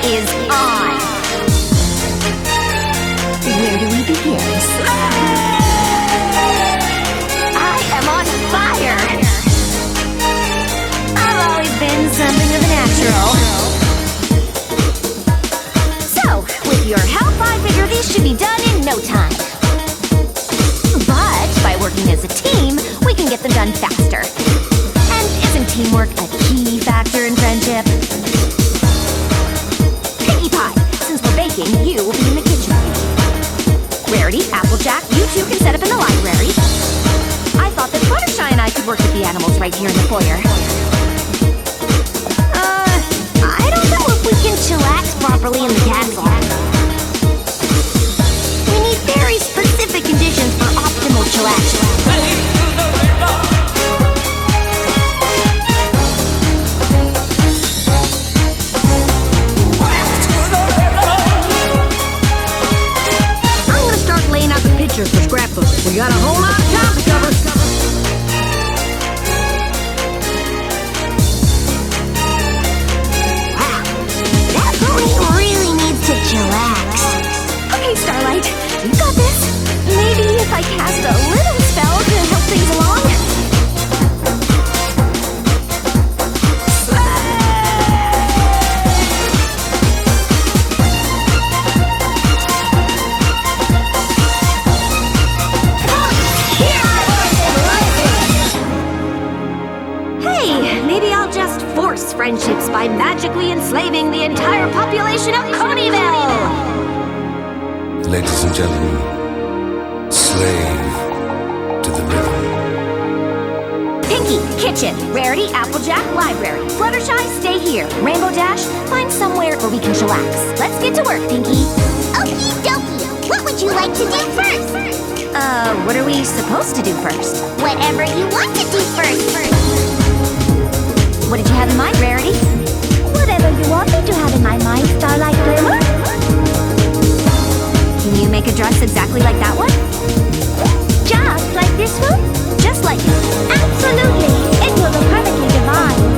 is on. Where do we begin? I am on fire. I've always been something of a natural. So, with your help, I figure these should be done in no time. But by working as a team, we can get them done faster. And isn't teamwork a key factor in friendship? Pinkie Pie, since we're baking, you will be in the kitchen. Rarity, Applejack, you two can set up in the library. I thought that Fluttershy and I could work with the animals right here in the foyer. I don't know if we can chillax properly in the castle. We need very specific conditions for optimal chillax. For scrapbook. We got a whole lot of time to cover. Wow, that pony really needs to chillax. Okay, Starlight, you got this. Maybe if I cast a little spell to help things along? Friendships by magically enslaving the entire population of Coneyville! Ladies and gentlemen, slave to the rhythm. Pinkie, kitchen. Rarity, Applejack, library. Fluttershy, stay here. Rainbow Dash, find somewhere where we can chillax. Let's get to work, Pinkie. Okie dokie. What would you like to do first? What are we supposed to do first? Whatever you want to do first. What did you have in mind, Rarity? Whatever you want me to have in my mind, Starlight Glimmer. Can you make a dress exactly like that one? Just like this one? Just like it. Absolutely. It will look perfectly divine.